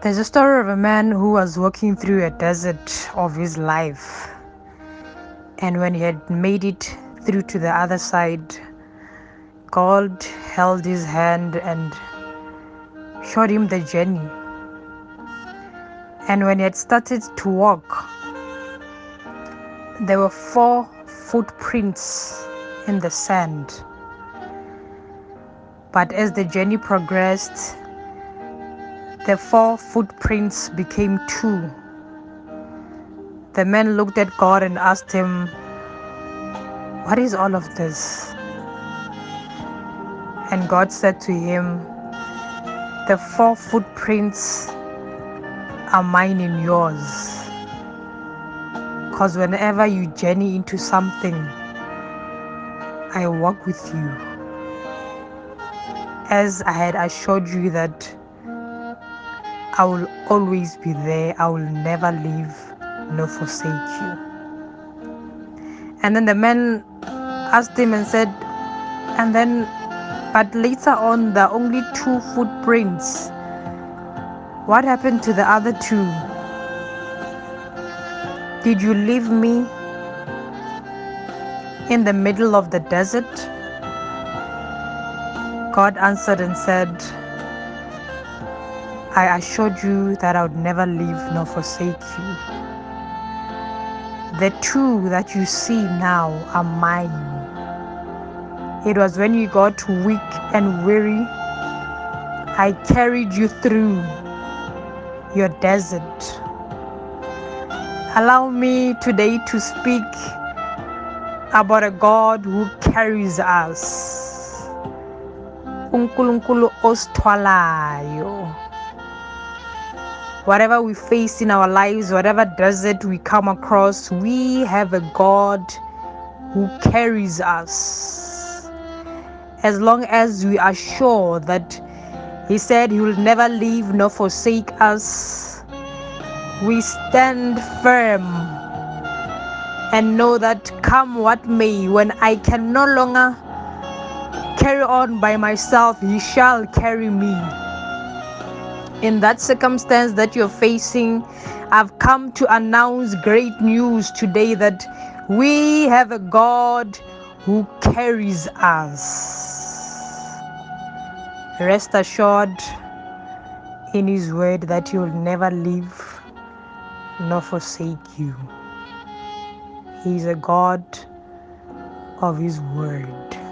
There's a story of a man who was walking through a desert of his life. And when he had made it through to the other side, God held his hand and showed him the journey. And when he had started to walk, there were 4 footprints in the sand. But as the journey progressed, the 4 footprints became 2. The man looked at God and asked him, "What is all of this?" And God said to him, "The 4 footprints are mine and yours. Because whenever you journey into something, I walk with you. As I had assured you that I will always be there, I will never leave nor forsake you." And then the man asked him and said, but later on, there are only 2 footprints. What happened to the other 2? Did you leave me in the middle of the desert? God answered and said, I assured you that I would never leave nor forsake you. The 2 that you see now are mine. It was when you got weak and weary, I carried you through your desert. Allow me today to speak about a God who carries us. uNkulunkulu osithwalayo. Whatever we face in our lives, whatever desert we come across, we have a God who carries us. As long as we are sure that He said He will never leave nor forsake us, we stand firm and know that come what may, when I can no longer carry on by myself, He shall carry me. In that circumstance that you're facing, I've come to announce great news today that we have a God who carries us. Rest assured in His word that He will never leave nor forsake you. He is a God of His word.